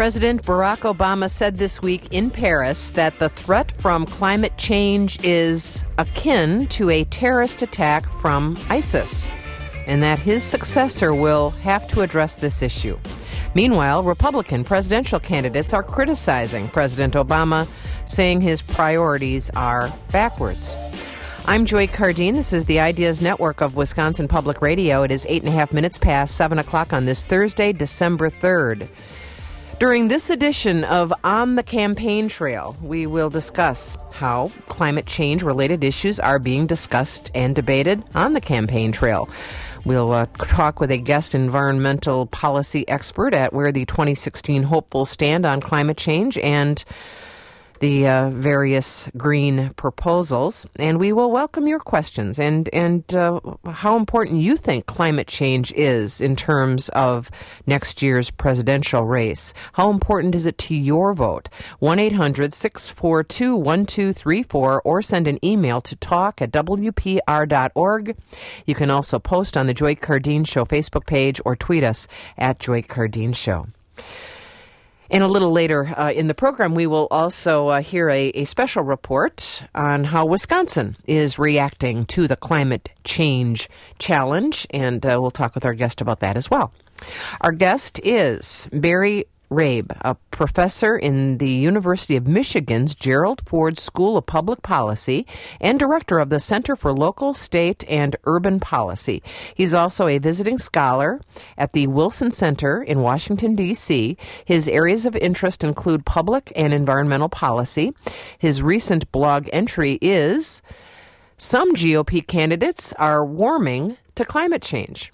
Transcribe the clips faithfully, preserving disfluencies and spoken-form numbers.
President Barack Obama said this week in Paris that the threat from climate change is akin to a terrorist attack from ISIS, and that his successor will have to address this issue. Meanwhile, Republican presidential candidates are criticizing President Obama, saying his priorities are backwards. I'm Joy Cardine. This is the Ideas Network of Wisconsin Public Radio. It is eight and a half minutes past seven o'clock on this Thursday, December third. During this edition of On the Campaign Trail, we will discuss how climate change-related issues are being discussed and debated on the campaign trail. We'll uh, talk with a guest environmental policy expert at where the twenty sixteen hopefuls stand on climate change and the uh, various green proposals, and we will welcome your questions and and uh, how important you think climate change is in terms of next year's presidential race. How important is it to your vote? one eight hundred six four two one two three four or send an email to talk at w p r dot org. You can also post on the Joy Cardine Show Facebook page or tweet us at Joy Cardine Show. And a little later uh, in the program, we will also uh, hear a, a special report on how Wisconsin is reacting to the climate change challenge, and uh, we'll talk with our guest about that as well. Our guest is Barry Rabe, a professor in the University of Michigan's Gerald Ford School of Public Policy and director of the Center for Local, State, and Urban Policy. He's also a visiting scholar at the Wilson Center in Washington, D C. His areas of interest include public and environmental policy. His recent blog entry is, "Some G O P candidates are warming to climate change."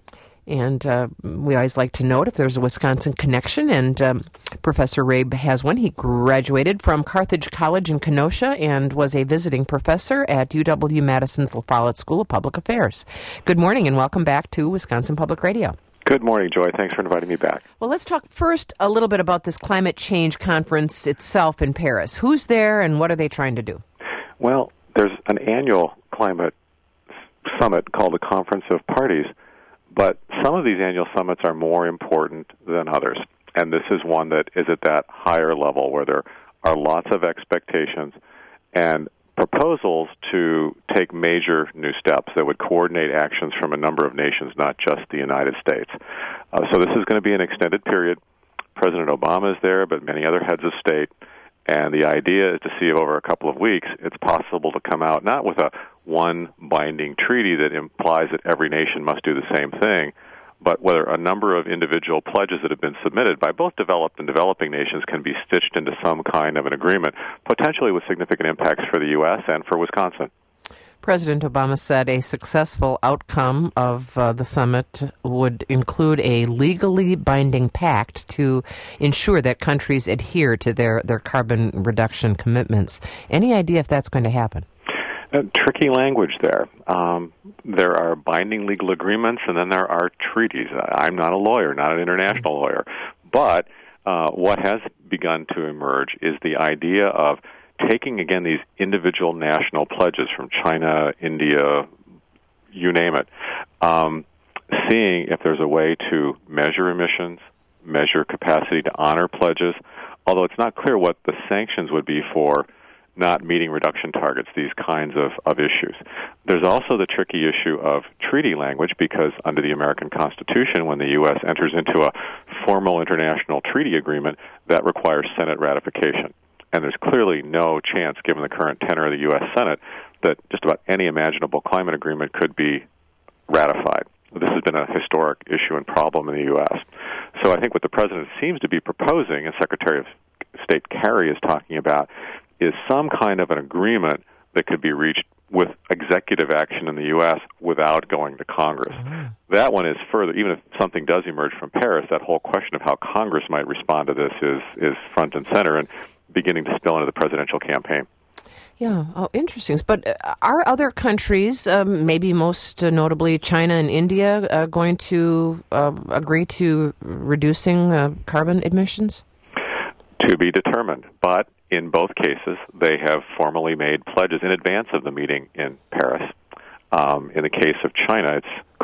And uh, we always like to note if there's a Wisconsin connection, and um, Professor Rabe has one. He graduated from Carthage College in Kenosha and was a visiting professor at U W-Madison's La Follette School of Public Affairs. Good morning and welcome back to Wisconsin Public Radio. Good morning, Joy. Thanks for inviting me back. Well, let's talk first a little bit about this climate change conference itself in Paris. Who's there and what are they trying to do? Well, there's an annual climate summit called the Conference of Parties. But some of these annual summits are more important than others, and this is one that is at that higher level where there are lots of expectations and proposals to take major new steps that would coordinate actions from a number of nations, not just the United States. Uh, so this is going to be an extended period. President Obama is there, but many other heads of state. And the idea is to see if over a couple of weeks it's possible to come out not with a one binding treaty that implies that every nation must do the same thing, but whether a number of individual pledges that have been submitted by both developed and developing nations can be stitched into some kind of an agreement, potentially with significant impacts for the U S and for Wisconsin. President Obama said a successful outcome of uh, the summit would include a legally binding pact to ensure that countries adhere to their, their carbon reduction commitments. Any idea if that's going to happen? Uh, tricky language there. Um, there are binding legal agreements, and then there are treaties. I'm not a lawyer, not an international lawyer, but uh, what has begun to emerge is the idea of taking, again, these individual national pledges from China, India, you name it, um, seeing if there's a way to measure emissions, measure capacity to honor pledges, although it's not clear what the sanctions would be for not meeting reduction targets, these kinds of, of issues. There's also the tricky issue of treaty language, because under the American Constitution, when the U S enters into a formal international treaty agreement, that requires Senate ratification. And there's clearly no chance, given the current tenor of the U S Senate, that just about any imaginable climate agreement could be ratified. This has been a historic issue and problem in the U S. So I think what the President seems to be proposing, and Secretary of State Kerry is talking about, is some kind of an agreement that could be reached with executive action in the U S without going to Congress. Mm-hmm. That one is further, even if something does emerge from Paris, that whole question of how Congress might respond to this is, is front and center and beginning to spill into the presidential campaign. Yeah, oh, interesting. But are other countries, um, maybe most uh, notably China and India, uh, going to uh, agree to reducing uh, carbon emissions? To be determined. But in both cases, they have formally made pledges in advance of the meeting in Paris. Um, in the case of China, it's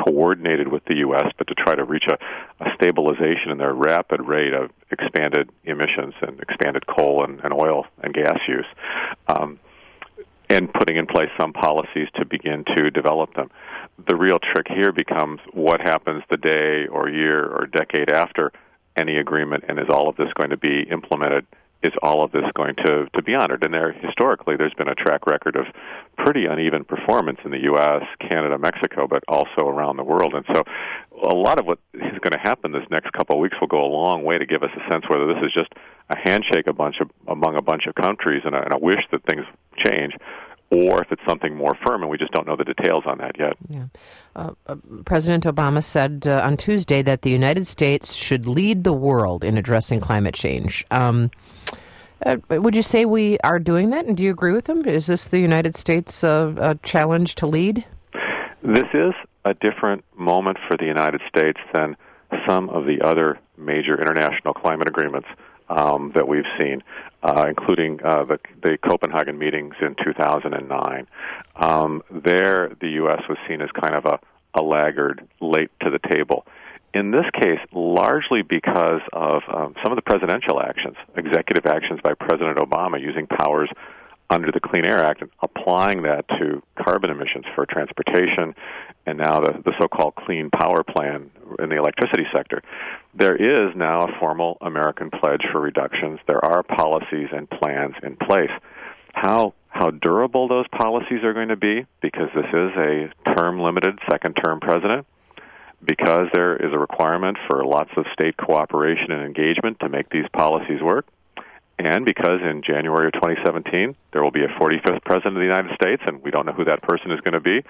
coordinated with the U S, but to try to reach a, a stabilization in their rapid rate of expanded emissions and expanded coal and, and oil and gas use, um, and putting in place some policies to begin to develop them. The real trick here becomes what happens the day or year or decade after any agreement, and is all of this going to be implemented? Is all of this going to, to be honored? And there, historically, there's been a track record of pretty uneven performance in the U S, Canada, Mexico, but also around the world. And so a lot of what is going to happen this next couple of weeks will go a long way to give us a sense whether this is just a handshake a bunch of, among a bunch of countries and a, and a wish that things change, or if it's something more firm, and we just don't know the details on that yet. Yeah. Uh, uh, President Obama said uh, on Tuesday that the United States should lead the world in addressing climate change. Um, uh, would you say we are doing that, and do you agree with him? Is this the United States uh, uh, challenge to lead? This is a different moment for the United States than some of the other major international climate agreements Um, that we've seen, uh, including uh, the, the Copenhagen meetings in two thousand nine. Um, there, the U S was seen as kind of a, a laggard, late to the table. In this case, largely because of um, some of the presidential actions, executive actions by President Obama using powers under the Clean Air Act and applying that to carbon emissions for transportation, and now the, the so-called Clean Power Plan in the electricity sector. There is now a formal American pledge for reductions. There are policies and plans in place. How how durable those policies are going to be, because this is a term-limited second-term president, because there is a requirement for lots of state cooperation and engagement to make these policies work, and because in January of twenty seventeen, there will be a forty-fifth president of the United States, and we don't know who that person is going to be,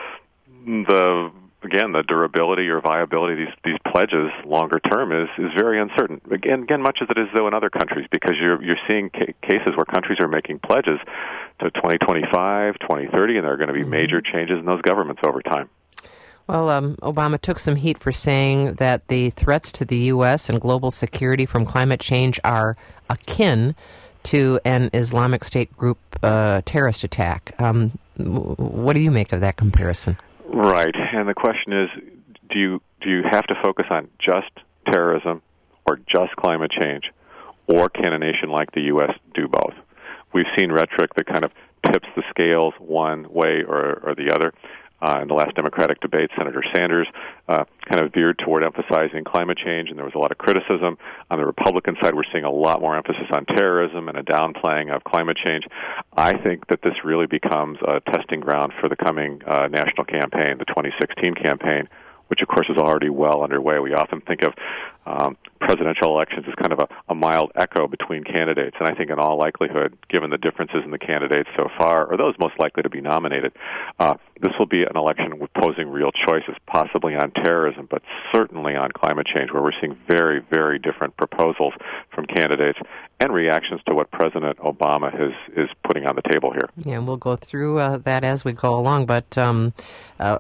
the again, the durability or viability of these, these pledges longer term is, is very uncertain. Again, again, much as it is, though, in other countries, because you're, you're seeing ca- cases where countries are making pledges to twenty twenty-five, twenty thirty, and there are going to be major changes in those governments over time. Well, um, Obama took some heat for saying that the threats to the U S and global security from climate change are akin to an Islamic State group uh, terrorist attack. Um, what do you make of that comparison? Right, and the question is, do you do you have to focus on just terrorism or just climate change, or can a nation like the U S do both? We've seen rhetoric that kind of tips the scales one way or, or the other. Uh, in the last Democratic debate, Senator Sanders uh, kind of veered toward emphasizing climate change, and there was a lot of criticism. On the Republican side, we're seeing a lot more emphasis on terrorism and a downplaying of climate change. I think that this really becomes a testing ground for the coming uh, national campaign, the twenty sixteen campaign, which, of course, is already well underway. We often think of um, presidential elections as kind of a, a mild echo between candidates, and I think in all likelihood, given the differences in the candidates so far, or those most likely to be nominated, uh, this will be an election with posing real choices, possibly on terrorism, but certainly on climate change, where we're seeing very, very different proposals from candidates and reactions to what President Obama has, is putting on the table here. Yeah, and we'll go through uh, that as we go along, but um, uh,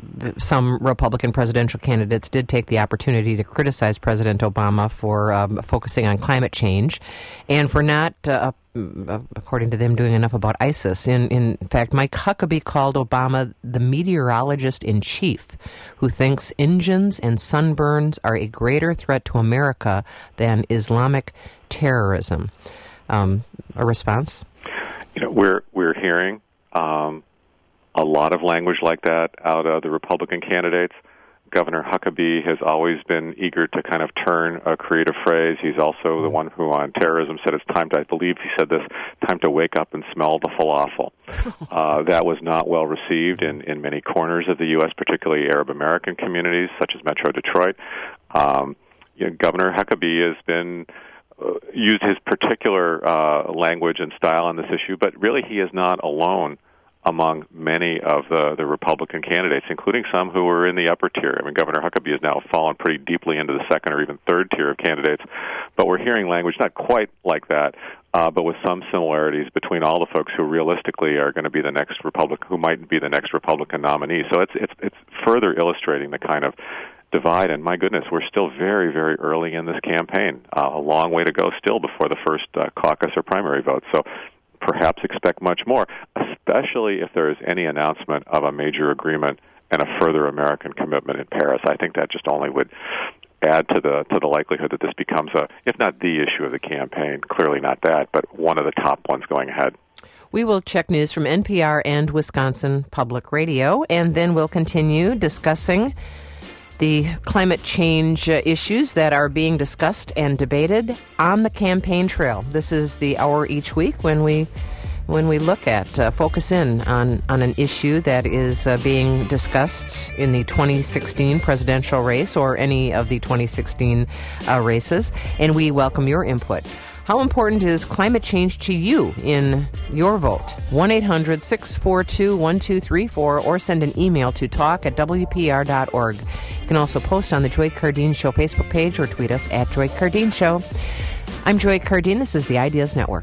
some Republican presidential candidates did take the opportunity to criticize President Obama for um, focusing on climate change and for not, uh, according to them, doing enough about ISIS. In, in fact, Mike Huckabee called Obama the meteorologist-in-chief who thinks engines and sunburns are a greater threat to America than Islamic terrorism. Um, a response? You know, we're we're hearing um, a lot of language like that out of the Republican candidates. Governor Huckabee has always been eager to kind of turn a creative phrase. He's also the one who on terrorism said it's time to, I believe he said this, time to wake up and smell the falafel. Uh, that was not well received in, in many corners of the U S, particularly Arab American communities, such as Metro Detroit. Um, you know, Governor Huckabee has been uh, used his particular uh, language and style on this issue, but really he is not alone among many of the, the Republican candidates, including some who were in the upper tier. I mean, Governor Huckabee has now fallen pretty deeply into the second or even third tier of candidates. But we're hearing language not quite like that, uh, but with some similarities between all the folks who realistically are going to be the next Republican, who might be the next Republican nominee. So it's it's it's further illustrating the kind of divide. And my goodness, we're still very, very early in this campaign. Uh, a long way to go still before the first uh, caucus or primary vote. So perhaps expect much more, especially if there is any announcement of a major agreement and a further American commitment in Paris. I think that just only would add to the to the likelihood that this becomes a, if not the issue of the campaign, clearly not that, but one of the top ones going ahead. We will check news from N P R and Wisconsin Public Radio, and then we'll continue discussing the climate change uh, issues that are being discussed and debated on the campaign trail. This is the hour each week when we when we look at, uh, focus in on, on an issue that is uh, being discussed in the twenty sixteen presidential race or any of the twenty sixteen uh, races, and we welcome your input. How important is climate change to you in your vote? one eight hundred six four two one two three four or send an email to talk at w p r dot org. You can also post on the Joy Cardeen Show Facebook page or tweet us at Joy Cardeen Show. I'm Joy Cardeen. This is the Ideas Network.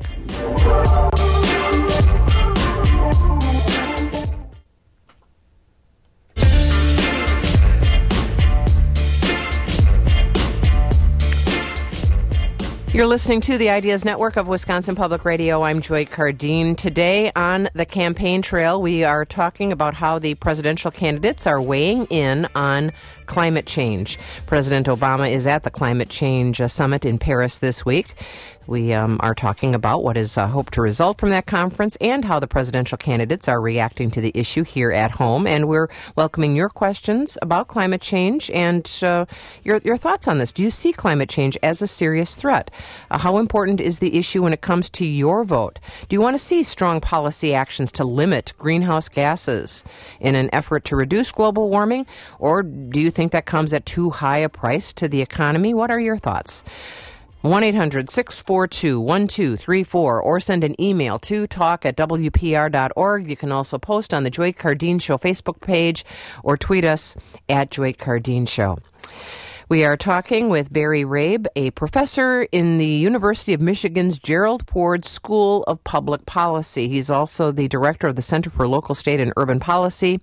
You're listening to the Ideas Network of Wisconsin Public Radio. I'm Joy Cardeen. Today on the campaign trail, we are talking about how the presidential candidates are weighing in on climate change. President Obama is at the Climate Change uh, Summit in Paris this week. We um, are talking about what is uh, hoped to result from that conference and how the presidential candidates are reacting to the issue here at home. And we're welcoming your questions about climate change and uh, your, your thoughts on this. Do you see climate change as a serious threat? Uh, how important is the issue when it comes to your vote? Do you want to see strong policy actions to limit greenhouse gases in an effort to reduce global warming? Or do you think that comes at too high a price to the economy? What are your thoughts? one eight hundred six four two one two three four or send an email to talk at w p r dot org. You can also post on the Joy Cardeen Show Facebook page or tweet us at Joy Cardeen Show. We are talking with Barry Rabe, a professor in the University of Michigan's Gerald Ford School of Public Policy. He's also the director of the Center for Local, State, and Urban Policy.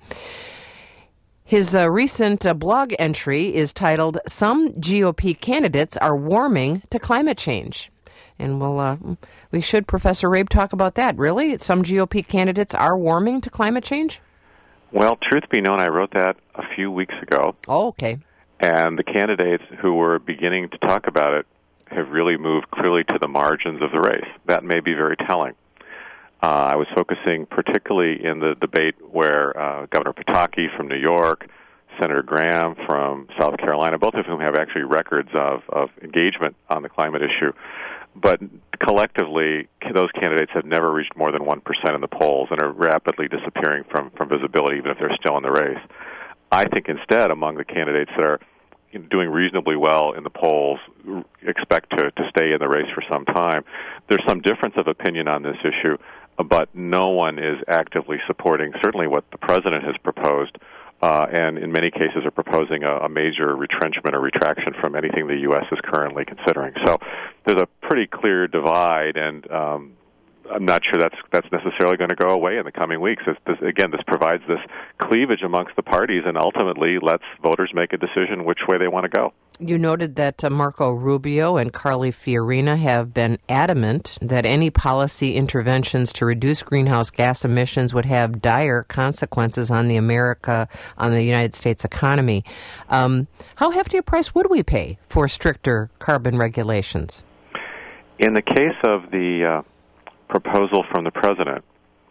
His uh, recent uh, blog entry is titled, "Some G O P Candidates Are Warming to Climate Change." And we'll, uh, we should, Professor Rabe, talk about that. Really? Some G O P candidates are warming to climate change? Well, truth be known, I wrote that a few weeks ago. Oh, okay. And the candidates who were beginning to talk about it have really moved clearly to the margins of the race. That may be very telling. Uh, I was focusing particularly in the debate where uh, Governor Pataki from New York, Senator Graham from South Carolina, both of whom have actually records of, of engagement on the climate issue. But collectively, those candidates have never reached more than one percent in the polls and are rapidly disappearing from, from visibility, even if they're still in the race. I think instead, among the candidates that are doing reasonably well in the polls, expect to, to stay in the race for some time, there's some difference of opinion on this issue, but no one is actively supporting certainly what the president has proposed, uh, and in many cases are proposing a, a major retrenchment or retraction from anything the U S is currently considering. So there's a pretty clear divide, and um, I'm not sure that's that's necessarily going to go away in the coming weeks. This, this, again, this provides this cleavage amongst the parties and ultimately lets voters make a decision which way they want to go. You noted that uh, Marco Rubio and Carly Fiorina have been adamant that any policy interventions to reduce greenhouse gas emissions would have dire consequences on the America, on the United States economy. Um, how hefty a price would we pay for stricter carbon regulations? In the case of the uh, proposal from the president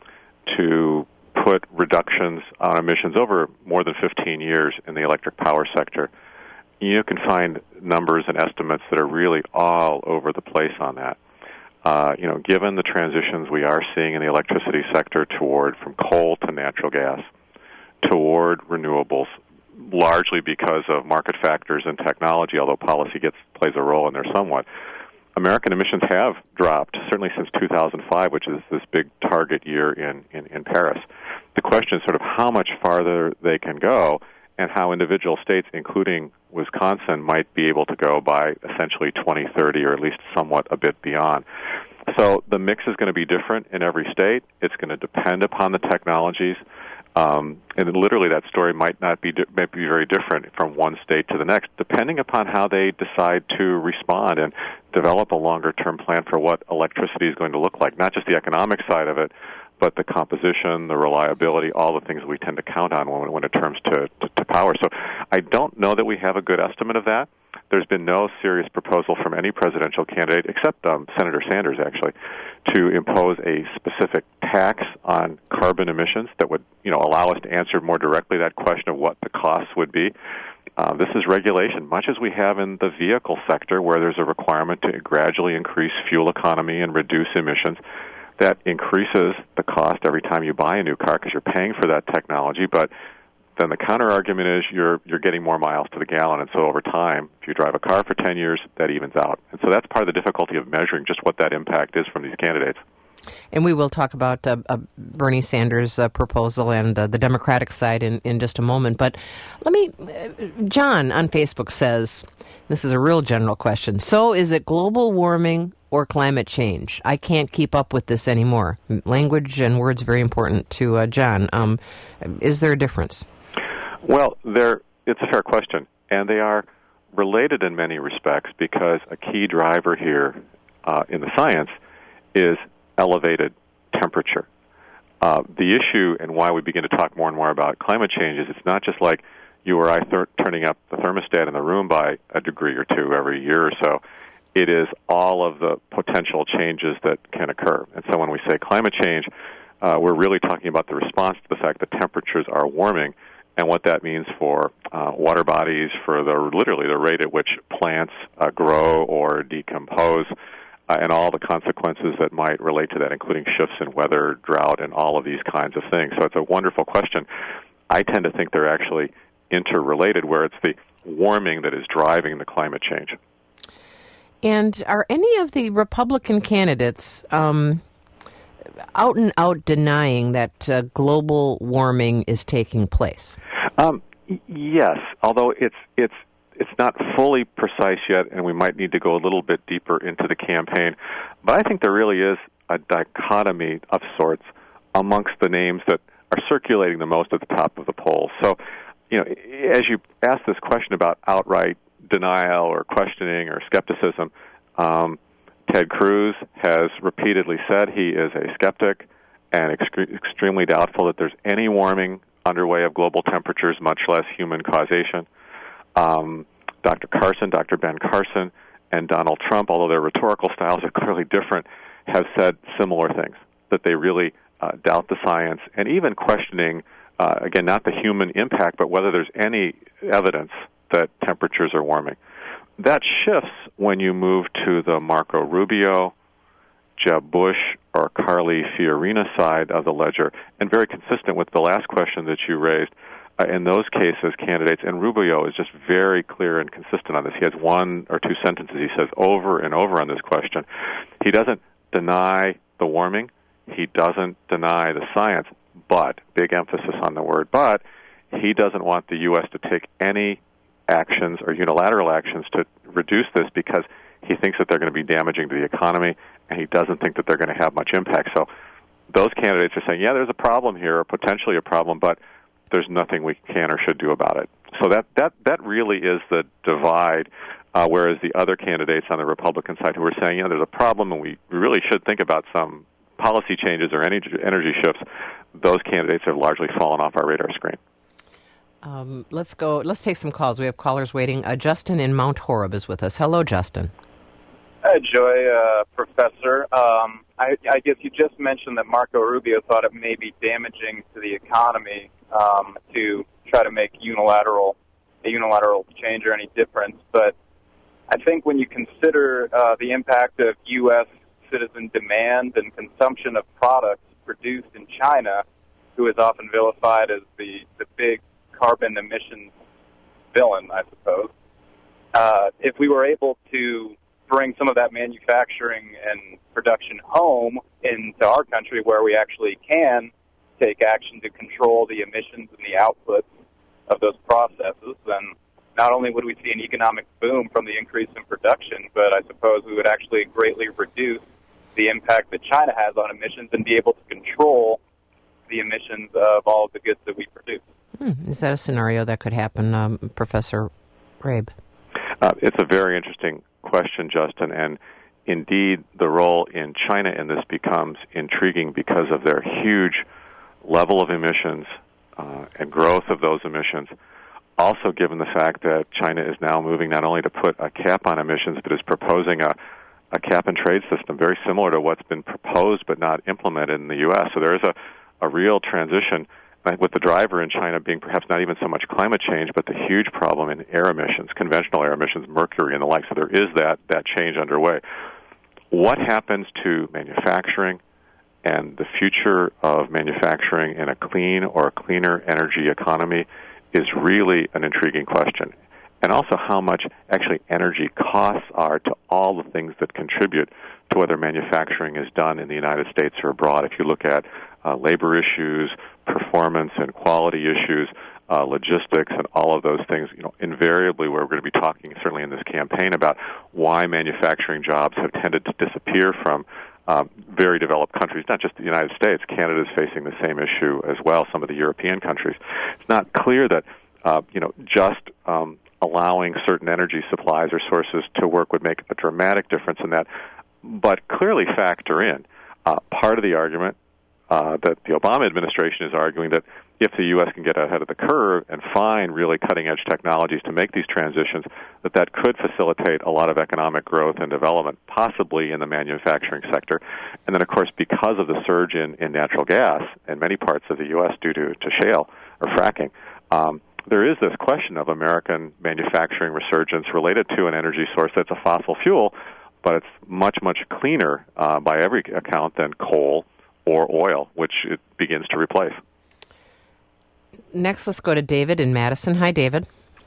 to put reductions on emissions over more than fifteen years in the electric power sector, you can find numbers and estimates that are really all over the place on that. Uh, you know, given the transitions we are seeing in the electricity sector toward from coal to natural gas, toward renewables, largely because of market factors and technology, although policy gets plays a role in there somewhat, American emissions have dropped, certainly since two thousand five, which is this big target year in, in, in Paris. The question is sort of how much farther they can go and how individual states, including Wisconsin, might be able to go by essentially twenty thirty or at least somewhat a bit beyond. So the mix is going to be different in every state. It's going to depend upon the technologies. Um, and literally that story might not be might be very different from one state to the next, depending upon how they decide to respond and develop a longer-term plan for what electricity is going to look like, not just the economic side of it, but the composition, the reliability, all the things we tend to count on when, when it comes to, to, to power. So I don't know that we have a good estimate of that. There's been no serious proposal from any presidential candidate, except um, Senator Sanders, actually, to impose a specific tax on carbon emissions that would, you know, allow us to answer more directly that question of what the costs would be. Uh, this is regulation, much as we have in the vehicle sector, where there's a requirement to gradually increase fuel economy and reduce emissions. That increases the cost every time you buy a new car because you're paying for that technology, but then the counter-argument is you're you're getting more miles to the gallon, and so over time, if you drive a car for ten years, that evens out. And so that's part of the difficulty of measuring just what that impact is from these candidates. And we will talk about uh, uh, Bernie Sanders' uh, proposal and uh, the Democratic side in, in just a moment. But let me, uh, John on Facebook says, this is a real general question, so is it global warming or climate change? I can't keep up with this anymore. Language and words very important to uh, John. Um, is there a difference? Well, there, it's a fair question, and they are related in many respects because a key driver here uh, in the science is elevated temperature. Uh, the issue and why we begin to talk more and more about climate change is it's not just like you or I th- turning up the thermostat in the room by a degree or two every year or so. It is all of the potential changes that can occur. And so when we say climate change, uh, we're really talking about the response to the fact that temperatures are warming and what that means for uh, water bodies, for the literally the rate at which plants uh, grow or decompose, uh, and all the consequences that might relate to that, including shifts in weather, drought, and all of these kinds of things. So it's a wonderful question. I tend to think they're actually interrelated, where it's the warming that is driving the climate change. And are any of the Republican candidates um, out and out denying that uh, global warming is taking place? Um, y- yes, although it's it's it's not fully precise yet, and we might need to go a little bit deeper into the campaign. But I think there really is a dichotomy of sorts amongst the names that are circulating the most at the top of the polls. So, you know, as you ask this question about outright denial or questioning or skepticism, um, Ted Cruz has repeatedly said he is a skeptic and ex- extremely doubtful that there's any warming underway of global temperatures, much less human causation. Um, Doctor Carson, Doctor Ben Carson, and Donald Trump, although their rhetorical styles are clearly different, have said similar things, that they really uh, doubt the science, and even questioning, uh, again, not the human impact, but whether there's any evidence that temperatures are warming. That shifts when you move to the Marco Rubio, Jeb Bush, or Carly Fiorina side of the ledger, and very consistent with the last question that you raised. Uh, in those cases, candidates, and Rubio is just very clear and consistent on this. He has one or two sentences he says over and over on this question. He doesn't deny the warming. He doesn't deny the science, but, big emphasis on the word but, he doesn't want the U S to take any actions or unilateral actions to reduce this because he thinks that they're going to be damaging to the economy, and he doesn't think that they're going to have much impact. So those candidates are saying, yeah, there's a problem here, or potentially a problem, but there's nothing we can or should do about it. So that that, that really is the divide, uh, whereas the other candidates on the Republican side who are saying, you know, there's a problem and we really should think about some policy changes or energy, energy shifts, those candidates have largely fallen off our radar screen. Um, let's go. Let's take some calls. We have callers waiting. Uh, Justin in Mount Horeb is with us. Hello, Justin. Hi, Joy, uh, Professor. Um, I, I guess you just mentioned that Marco Rubio thought it may be damaging to the economy um, to try to make unilateral a unilateral change or any difference. But I think when you consider uh, the impact of U S citizen demand and consumption of products produced in China, who is often vilified as the, the big carbon emissions villain, I suppose, uh, if we were able to bring some of that manufacturing and production home into our country where we actually can take action to control the emissions and the outputs of those processes, then not only would we see an economic boom from the increase in production, but I suppose we would actually greatly reduce the impact that China has on emissions and be able to control the emissions of all of the goods that we produce. Hmm. Is that a scenario that could happen, um, Professor Rabe? Uh, it's a very interesting question, Justin, and indeed, the role in China in this becomes intriguing because of their huge level of emissions uh, and growth of those emissions. Also, given the fact that China is now moving not only to put a cap on emissions, but is proposing a, a cap-and-trade system very similar to what's been proposed but not implemented in the U S. So there is a, a real transition, with the driver in China being perhaps not even so much climate change, but the huge problem in air emissions, conventional air emissions, mercury and the like. So there is that, that change underway. What happens to manufacturing and the future of manufacturing in a clean or a cleaner energy economy is really an intriguing question. And also how much actually energy costs are to all the things that contribute to whether manufacturing is done in the United States or abroad. If you look at uh, labor issues, performance and quality issues, uh, logistics, and all of those things, you know, invariably we're going to be talking, certainly in this campaign, about why manufacturing jobs have tended to disappear from um, very developed countries, not just the United States. Canada is facing the same issue as well, some of the European countries. It's not clear that, uh, you know, just um, allowing certain energy supplies or sources to work would make a dramatic difference in that, but clearly factor in uh, part of the argument uh, that the Obama administration is arguing that if the U S can get ahead of the curve and find really cutting-edge technologies to make these transitions, that that could facilitate a lot of economic growth and development, possibly in the manufacturing sector. And then, of course, because of the surge in, in natural gas in many parts of the U S due to, to shale or fracking, um, there is this question of American manufacturing resurgence related to an energy source that's a fossil fuel, but it's much, much cleaner uh, by every account than coal or oil, which it begins to replace. Next, let's go to David in Madison. Hi, David.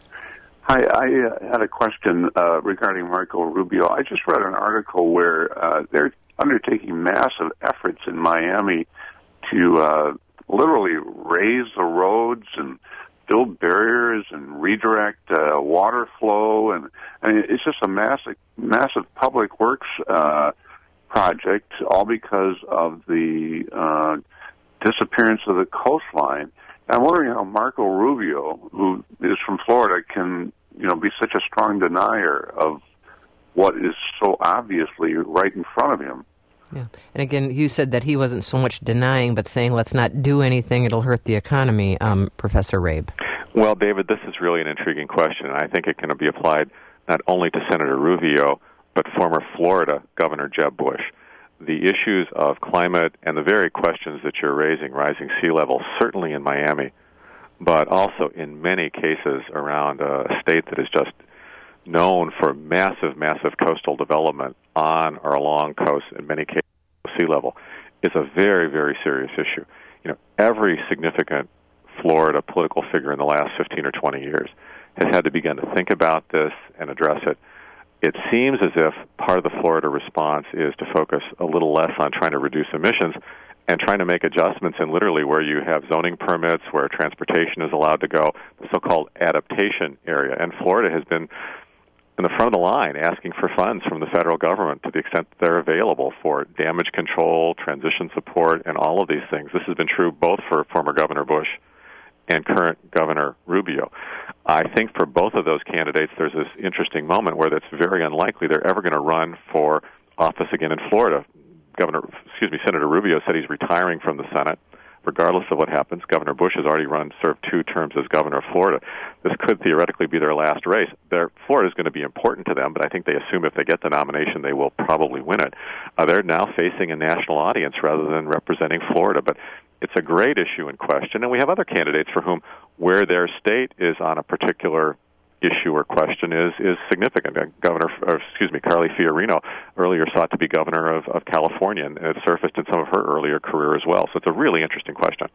Hi, I uh, had a question uh, regarding Marco Rubio. I just read an article where uh, they're undertaking massive efforts in Miami to uh, literally raise the roads and build barriers and redirect uh, water flow, and I mean, it's just a massive, massive public works uh, project, all because of the uh, disappearance of the coastline. I'm wondering how Marco Rubio, who is from Florida, can, you know, be such a strong denier of what is so obviously right in front of him. Yeah. And again, you said that he wasn't so much denying, but saying, let's not do anything, it'll hurt the economy, um, Professor Rabe. Well, David, this is really an intriguing question, and I think it can be applied not only to Senator Rubio, but former Florida Governor Jeb Bush. The issues of climate and the very questions that you're raising, rising sea level, certainly in Miami, but also in many cases around a state that is just known for massive, massive coastal development on or along coasts, in many cases sea level, is a very, very serious issue. You know, every significant Florida political figure in the last fifteen or twenty years has had to begin to think about this and address it. It seems as if part of the Florida response is to focus a little less on trying to reduce emissions and trying to make adjustments in literally where you have zoning permits, where transportation is allowed to go, the so-called adaptation area. And Florida has been in the front of the line asking for funds from the federal government to the extent that they're available for damage control, transition support, and all of these things. This has been true both for former Governor Bush and current Governor Rubio. I think for both of those candidates, there's this interesting moment where it's very unlikely they're ever going to run for office again in Florida. Governor, excuse me, Senator Rubio said he's retiring from the Senate. Regardless of what happens, Governor Bush has already run, served two terms as governor of Florida. This could theoretically be their last race. Their, Florida is going to be important to them, but I think they assume if they get the nomination, they will probably win it. Uh, they're now facing a national audience rather than representing Florida, but it's a great issue in question, and we have other candidates for whom where their state is on a particular issue or question is is significant. Uh, Governor, or excuse me, Carly Fiorina earlier sought to be governor of, of California, and it surfaced in some of her earlier career as well. So it's a really interesting question.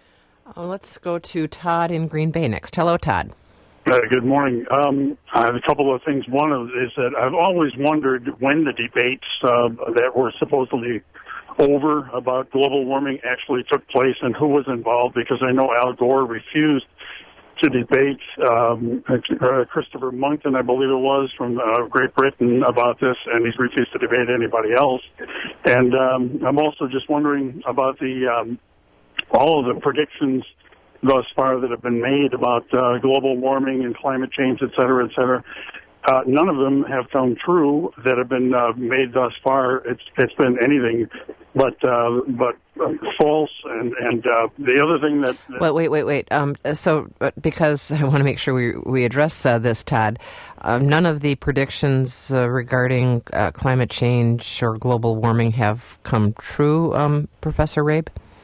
Uh, let's go to Todd in Green Bay next. Hello, Todd. Uh, good morning. Um, I have a couple of things. One is that I've always wondered when the debates uh, that were supposedly over about global warming actually took place and who was involved, because I know Al Gore refused to debate um, uh, Christopher Monkton, I believe it was, from uh, Great Britain about this, and he's refused to debate anybody else. And um, I'm also just wondering about the um, all of the predictions thus far that have been made about uh, global warming and climate change, et cetera, et cetera. uh, none of them have come true that have been uh, made thus far. It's it's been anything but uh, but uh, false. And and uh, the other thing that, that wait wait wait wait. Um, so uh, because I want to make sure we we address uh, this, Todd. Um, none of the predictions uh, regarding uh, climate change or global warming have come true, um, Professor Rabe?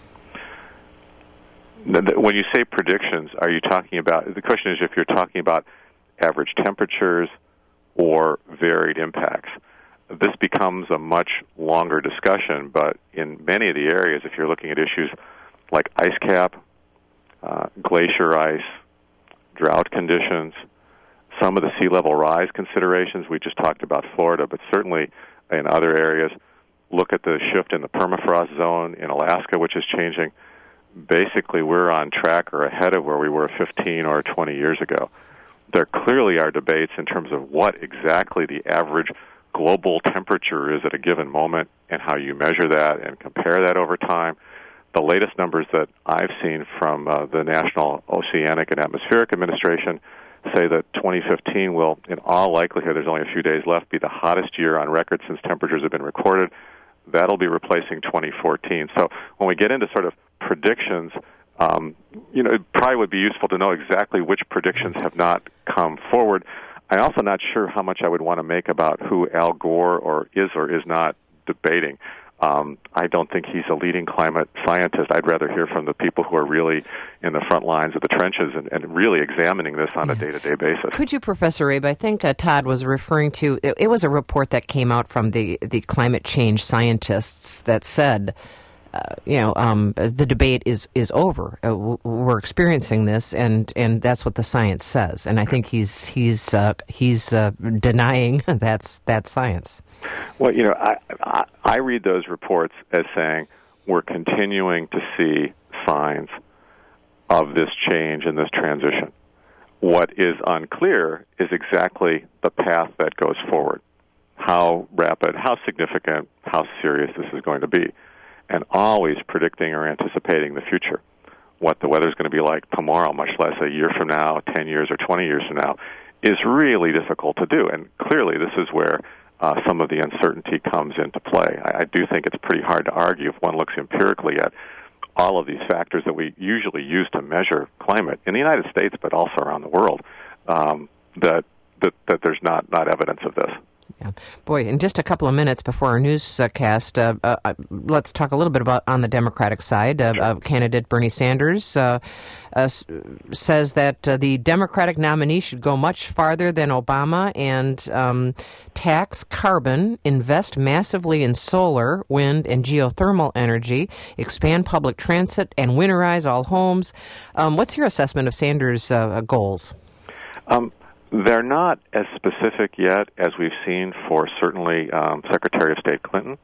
When you say predictions, are you talking about, the question is if you're talking about average temperatures or varied impacts. This becomes a much longer discussion, but in many of the areas, if you're looking at issues like ice cap, uh, glacier ice, drought conditions, some of the sea level rise considerations, we just talked about Florida, but certainly in other areas, look at the shift in the permafrost zone in Alaska, which is changing. Basically, we're on track or ahead of where we were fifteen or twenty years ago. There clearly are debates in terms of what exactly the average global temperature is at a given moment and how you measure that and compare that over time. The latest numbers that I've seen from uh, the National Oceanic and Atmospheric Administration say that twenty fifteen will, in all likelihood, there's only a few days left, be the hottest year on record since temperatures have been recorded. That'll be replacing twenty fourteen. So when we get into sort of predictions, um, you know, it probably would be useful to know exactly which predictions have not come forward. I'm also not sure how much I would want to make about who Al Gore or is or is not debating. Um, I don't think he's a leading climate scientist. I'd rather hear from the people who are really in the front lines of the trenches and, and really examining this on a day-to-day basis. Could you, Professor Rabe, I think uh, Todd was referring to, it, it was a report that came out from the, the climate change scientists that said, uh, you know, um, the debate is, is over. Uh, we're experiencing this, and, and that's what the science says. And I think he's he's uh, he's uh, denying that's that science. Well, you know, I, I I read those reports as saying we're continuing to see signs of this change and this transition. What is unclear is exactly the path that goes forward, how rapid, how significant, how serious this is going to be, and always predicting or anticipating the future, what the weather is going to be like tomorrow, much less a year from now, ten years or twenty years from now, is really difficult to do. And clearly this is where Uh, some of the uncertainty comes into play. I, I do think it's pretty hard to argue if one looks empirically at all of these factors that we usually use to measure climate in the United States, but also around the world, um, that, that that there's not, not evidence of this. Yeah. Boy, in just a couple of minutes before our newscast, uh, uh, let's talk a little bit about on the Democratic side. Uh, uh, candidate Bernie Sanders uh, uh, says that uh, the Democratic nominee should go much farther than Obama and um, tax carbon, invest massively in solar, wind, and geothermal energy, expand public transit, and winterize all homes. Um, what's your assessment of Sanders' uh, goals? Um They're not as specific yet as we've seen for certainly um, Secretary of State Clinton,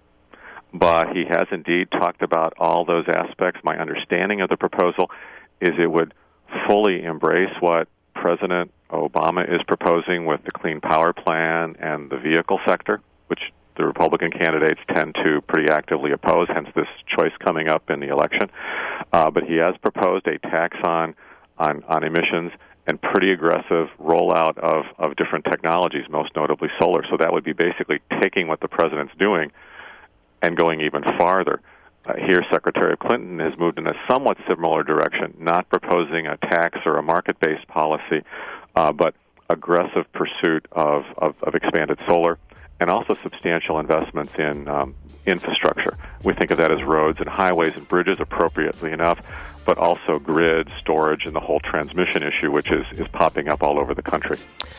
but he has indeed talked about all those aspects. My understanding of the proposal is it would fully embrace what President Obama is proposing with the Clean Power Plan and the vehicle sector, which the Republican candidates tend to pretty actively oppose, hence this choice coming up in the election. Uh, but he has proposed a tax on, on, on emissions and pretty aggressive rollout of, of different technologies, most notably solar. So that would be basically taking what the president's doing and going even farther. Uh, here, Secretary of Clinton has moved in a somewhat similar direction, not proposing a tax or a market-based policy, uh, but aggressive pursuit of, of, of expanded solar and also substantial investments in um, infrastructure. We think of that as roads and highways and bridges, appropriately enough, but also grid, storage, and the whole transmission issue, which is, is popping up all over the country.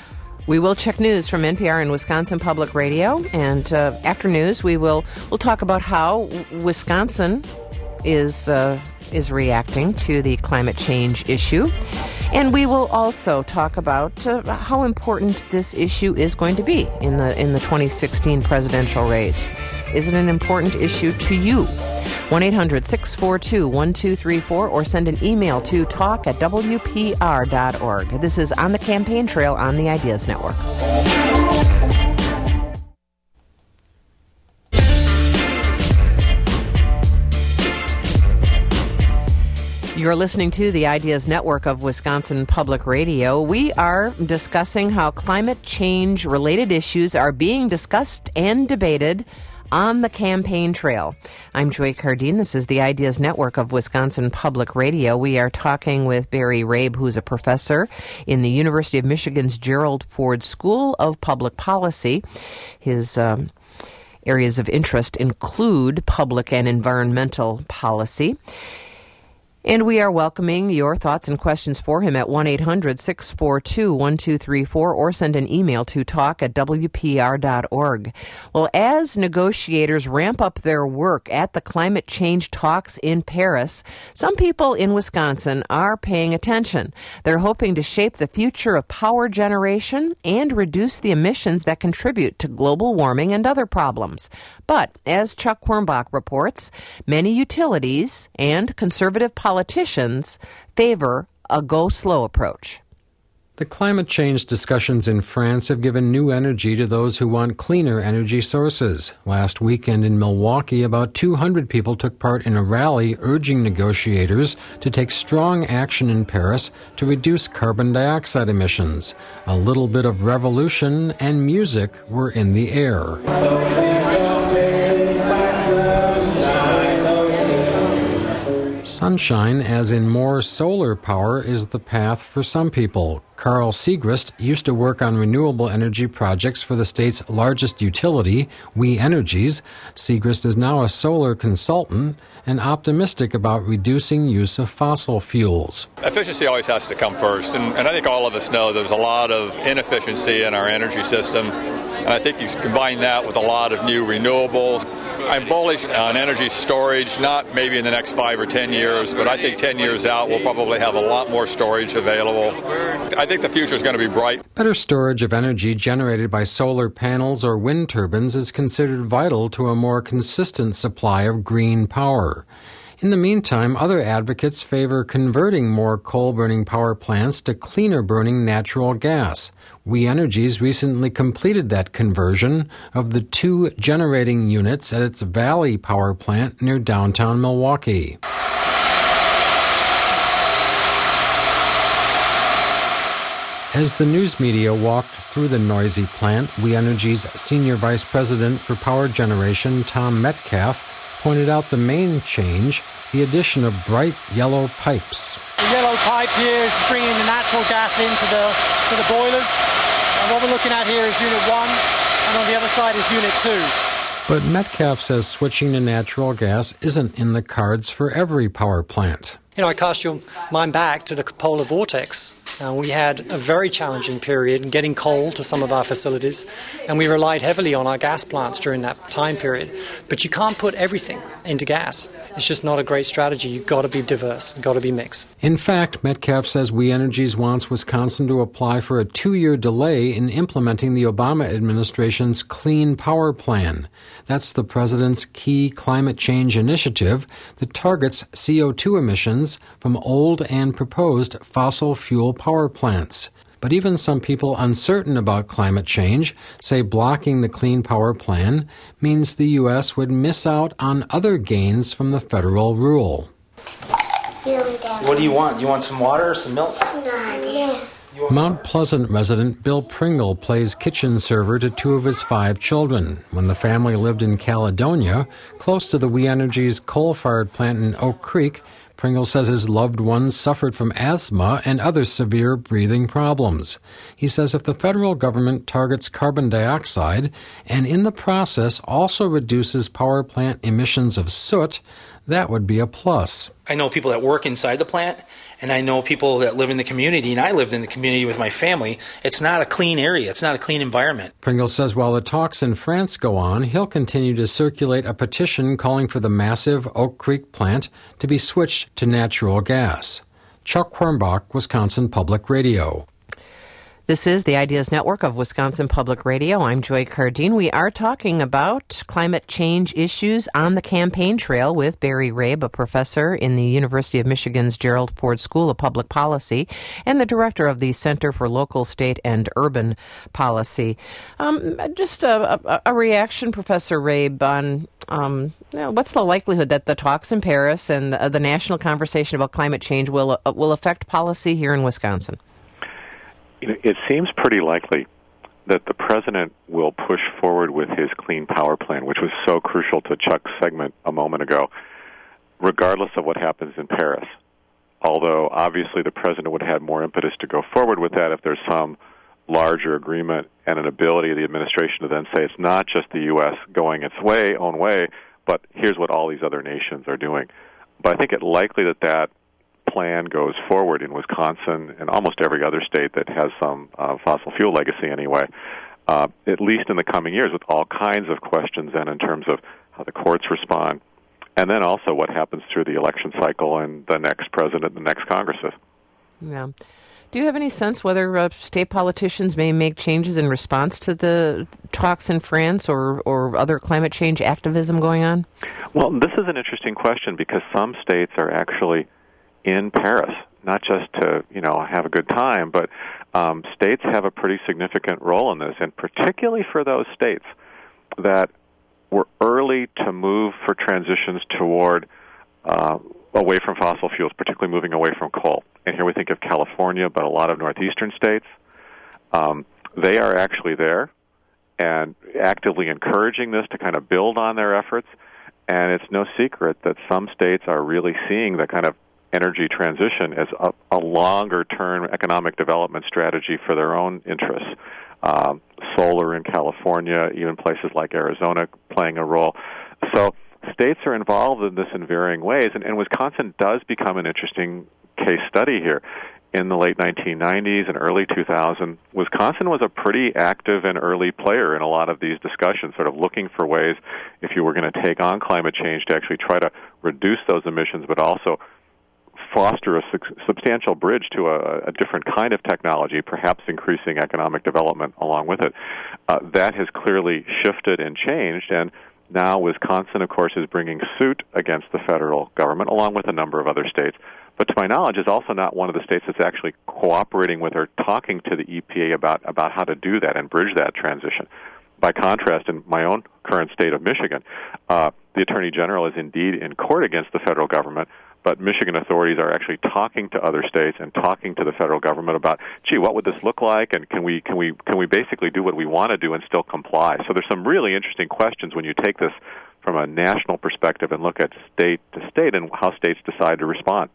We will check news from N P R and Wisconsin Public Radio, and uh, after news, we will we'll talk about how Wisconsin is uh, is reacting to the climate change issue, and we will also talk about uh, how important this issue is going to be in the in the twenty sixteen presidential race. Is it an important issue to you? one eight hundred six four two one two three four or send an email to talk at w p r dot org. This is On the Campaign Trail on the Ideas Network. You're listening to the Ideas Network of Wisconsin Public Radio. We are discussing how climate change-related issues are being discussed and debated on the campaign trail. I'm Joy Cardine. This is the Ideas Network of Wisconsin Public Radio. We are talking with Barry Rabe, who's a professor in the University of Michigan's Gerald Ford School of Public Policy. His um, areas of interest include public and environmental policy. And we are welcoming your thoughts and questions for him at one eight hundred six four two one two three four or send an email to talk at w p r dot org. Well, as negotiators ramp up their work at the climate change talks in Paris, some people in Wisconsin are paying attention. They're hoping to shape the future of power generation and reduce the emissions that contribute to global warming and other problems. But, as Chuck Quirmbach reports, many utilities and conservative politicians favor a go-slow approach. The climate change discussions in France have given new energy to those who want cleaner energy sources. Last weekend in Milwaukee, about two hundred people took part in a rally urging negotiators to take strong action in Paris to reduce carbon dioxide emissions. A little bit of revolution and music were in the air. Sunshine, as in more solar power, is the path for some people. Carl Siegrist used to work on renewable energy projects for the state's largest utility, We Energies. Siegrist is now a solar consultant and optimistic about reducing use of fossil fuels. Efficiency always has to come first, and, and I think all of us know there's a lot of inefficiency in our energy system, and I think you combine that with a lot of new renewables. I'm bullish on energy storage, not maybe in the next five or ten years, but I think ten years out we'll probably have a lot more storage available. I think the future is going to be bright. Better storage of energy generated by solar panels or wind turbines is considered vital to a more consistent supply of green power. In the meantime, other advocates favor converting more coal-burning power plants to cleaner-burning natural gas. We Energies recently completed that conversion of the two generating units at its Valley power plant near downtown Milwaukee. As the news media walked through the noisy plant, We Energies Senior Vice President for Power Generation, Tom Metcalf, pointed out the main change, the addition of bright yellow pipes. The yellow pipe here is bringing the natural gas into the to the boilers. And what we're looking at here is Unit one, and on the other side is Unit two. But Metcalf says switching to natural gas isn't in the cards for every power plant. You know, I cast your mind back to the polar vortex. Uh, we had a very challenging period in getting coal to some of our facilities, and we relied heavily on our gas plants during that time period. But you can't put everything into gas. It's just not a great strategy. You've got to be diverse. You've got to be mixed. In fact, Metcalf says We Energies wants Wisconsin to apply for a two-year delay in implementing the Obama administration's Clean Power Plan. That's the president's key climate change initiative that targets C O two emissions from old and proposed fossil fuel power plants. But even some people uncertain about climate change say blocking the Clean Power Plan means the U S would miss out on other gains from the federal rule. What do you want? You want some water or some milk? Mount Pleasant resident Bill Pringle plays kitchen server to two of his five children. When the family lived in Caledonia, close to the We Energies coal-fired plant in Oak Creek, Pringle says his loved ones suffered from asthma and other severe breathing problems. He says if the federal government targets carbon dioxide and in the process also reduces power plant emissions of soot, that would be a plus. I know people that work inside the plant, and I know people that live in the community, and I lived in the community with my family. It's not a clean area. It's not a clean environment. Pringle says while the talks in France go on, he'll continue to circulate a petition calling for the massive Oak Creek plant to be switched to natural gas. Chuck Quirmbach, Wisconsin Public Radio. This is the Ideas Network of Wisconsin Public Radio. I'm Joy Cardine. We are talking about climate change issues on the campaign trail with Barry Rabe, a professor in the University of Michigan's Gerald Ford School of Public Policy and the director of the Center for Local, State, and Urban Policy. Um, just a, a, a reaction, Professor Rabe, on um, you know, what's the likelihood that the talks in Paris and the, the national conversation about climate change will uh, will affect policy here in Wisconsin? It seems pretty likely that the president will push forward with his Clean Power Plan, which was so crucial to Chuck's segment a moment ago, regardless of what happens in Paris. Although, obviously, the president would have more impetus to go forward with that if there's some larger agreement and an ability of the administration to then say it's not just the U S going its way, own way, but here's what all these other nations are doing. But I think it's likely that that plan goes forward in Wisconsin and almost every other state that has some uh, fossil fuel legacy anyway, uh, at least in the coming years, with all kinds of questions then in terms of how the courts respond, and then also what happens through the election cycle and the next president, the next Congresses. Yeah. Do you have any sense whether uh, state politicians may make changes in response to the talks in France or, or other climate change activism going on? Well, this is an interesting question because some states are actually in Paris, not just to, you know, have a good time, but um, states have a pretty significant role in this, and particularly for those states that were early to move for transitions toward uh, away from fossil fuels, particularly moving away from coal. And here we think of California, but a lot of northeastern states. Um, they are actually there and actively encouraging this to kind of build on their efforts, and it's no secret that some states are really seeing the kind of energy transition as a, a longer-term economic development strategy for their own interests. Um, solar in California, even places like Arizona playing a role. So states are involved in this in varying ways, and, and Wisconsin does become an interesting case study here. In the late nineteen nineties and early two thousand, Wisconsin was a pretty active and early player in a lot of these discussions, sort of looking for ways, if you were going to take on climate change, to actually try to reduce those emissions, but also foster a su- substantial bridge to a, a different kind of technology, perhaps increasing economic development along with it. Uh, that has clearly shifted and changed, and now Wisconsin, of course, is bringing suit against the federal government, along with a number of other states. But to my knowledge, is also not one of the states that's actually cooperating with or talking to the E P A about, about how to do that and bridge that transition. By contrast, in my own current state of Michigan, uh, the Attorney General is indeed in court against the federal government, but Michigan authorities are actually talking to other states and talking to the federal government about, gee, what would this look like, and can we can we can we basically do what we want to do and still comply? So there's some really interesting questions when you take this from a national perspective and look at state to state and how states decide to respond.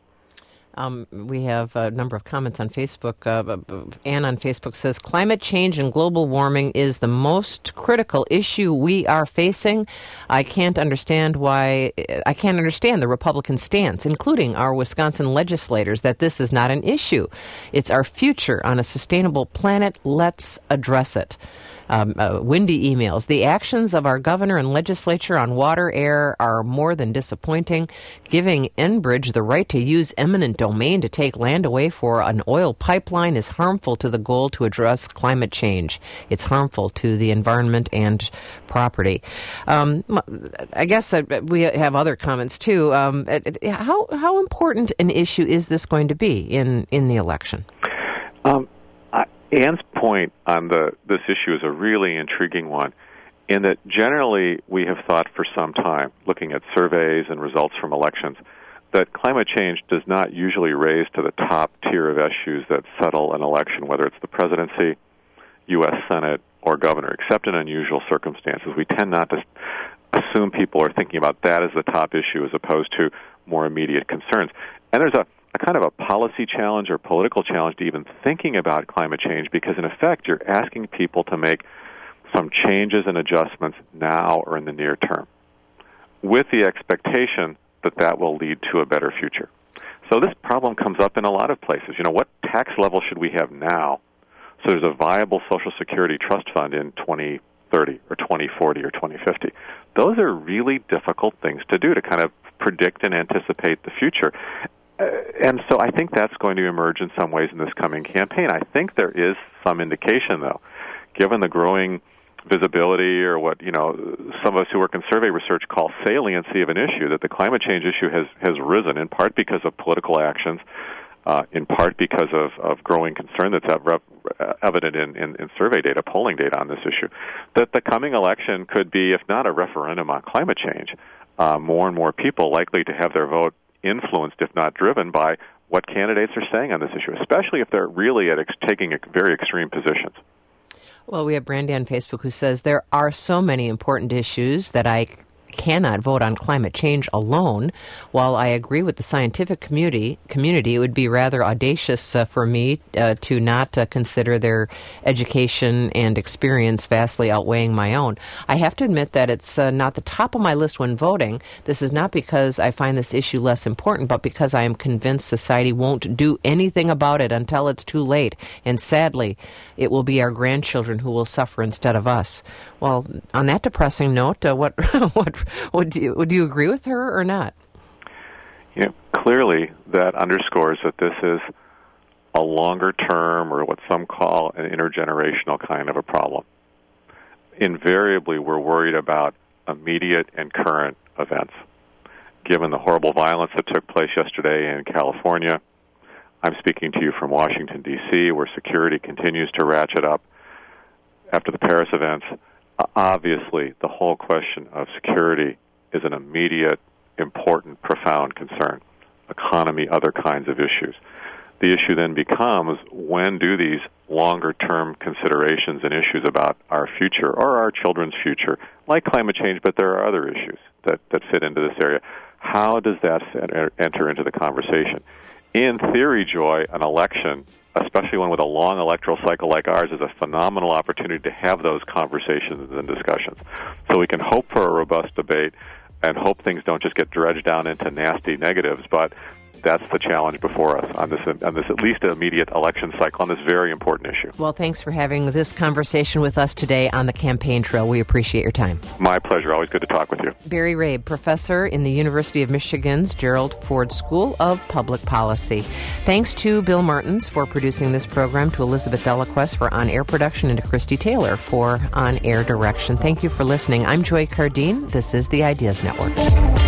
Um, we have a number of comments on Facebook. Uh, Ann on Facebook says, climate change and global warming is the most critical issue we are facing. I can't understand why, I can't understand the Republican stance, including our Wisconsin legislators, that this is not an issue. It's our future on a sustainable planet. Let's address it. Um, uh, windy emails. The actions of our governor and legislature on water, air are more than disappointing. Giving Enbridge the right to use eminent domain to take land away for an oil pipeline is harmful to the goal to address climate change. It's harmful to the environment and property. Um, I guess uh, we have other comments too. Um, how how important an issue is this going to be in, in the election? Um, Ann's point on the this issue is a really intriguing one, in that generally we have thought for some time, looking at surveys and results from elections, that climate change does not usually raise to the top tier of issues that settle an election, whether it's the presidency, U S Senate, or governor, except in unusual circumstances. We tend not to assume people are thinking about that as the top issue as opposed to more immediate concerns. And there's a a kind of a policy challenge or political challenge to even thinking about climate change, because in effect you're asking people to make some changes and adjustments now or in the near term, with the expectation that that will lead to a better future. So this problem comes up in a lot of places. You know, what tax level should we have now so there's a viable Social Security trust fund in twenty thirty or twenty forty or twenty fifty? Those are really difficult things to do, to kind of predict and anticipate the future. and so I think that's going to emerge in some ways in this coming campaign. I think there is some indication, though, given the growing visibility, or what you know some of us who work in survey research call saliency of an issue, that the climate change issue has, has risen in part because of political actions, uh, in part because of, of growing concern that's ev- evident in, in, in survey data, polling data on this issue, that the coming election could be, if not a referendum on climate change, uh, more and more people likely to have their vote influenced, if not driven, by what candidates are saying on this issue, especially if they're really at ex- taking ex- very extreme positions. Well, we have Brandy on Facebook who says there are so many important issues that I cannot vote on climate change alone. While I agree with the scientific community, community it would be rather audacious uh, for me uh, to not uh, consider their education and experience vastly outweighing my own. I have to admit that it's uh, not the top of my list when voting. This is not because I find this issue less important, but because I am convinced society won't do anything about it until it's too late. And sadly, it will be our grandchildren who will suffer instead of us. Well, on that depressing note, uh, what what would you would you agree with her or not? You know, clearly that underscores that this is a longer term, or what some call an intergenerational kind of a problem. Invariably, we're worried about immediate and current events. Given the horrible violence that took place yesterday in California, I'm speaking to you from Washington, D C, where security continues to ratchet up after the Paris events. Obviously, the whole question of security is an immediate, important, profound concern. Economy, other kinds of issues. The issue then becomes, when do these longer-term considerations and issues about our future or our children's future, like climate change, but there are other issues that, that fit into this area, how does that fit, enter into the conversation? In theory, Joy, an election, especially one with a long electoral cycle like ours, is a phenomenal opportunity to have those conversations and discussions. So we can hope for a robust debate and hope things don't just get dredged down into nasty negatives, but that's the challenge before us on this, on this at least immediate election cycle on this very important issue. Well, thanks for having this conversation with us today on the Campaign Trail. We appreciate your time. My pleasure. Always good to talk with you. Barry Rabe, professor in the University of Michigan's Gerald Ford School of Public Policy. Thanks to Bill Martins for producing this program, to Elizabeth Delaquest for on-air production, and to Christy Taylor for on-air direction. Thank you for listening. I'm Joy Cardine. This is the Ideas Network.